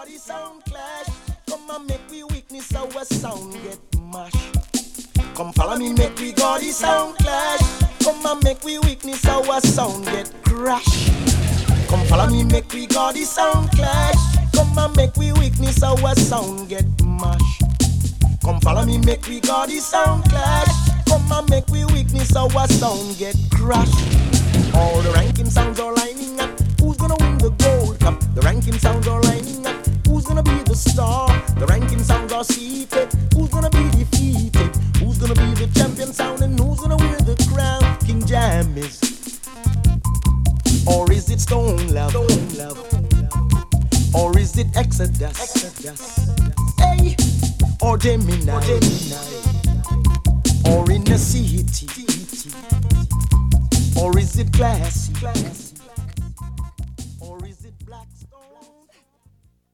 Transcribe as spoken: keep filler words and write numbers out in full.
got the sound clash. Come and make we witness our sound get mashed. Come follow me, make we got the sound clash. Come and make we witness our sound get crashed. Come follow me, make we got the sound clash. Come and make we witness our sound get mashed. Come follow me, make we got the sound clash. Come and make we witness our sound get crashed. All the ranking sounds are lining up. Who's gonna win the gold cup? The ranking sounds are lining up. Who's gonna be the star? The ranking sounds are seated. Who's gonna be defeated? Who's gonna be the champion sound and who's gonna wear the crown? King Jam is, or is it Stone Love? Stone Love. Or is it Exodus? Exodus. Hey, or Gemini. Or Gemini. Or in the city. Or is it classy? Classy.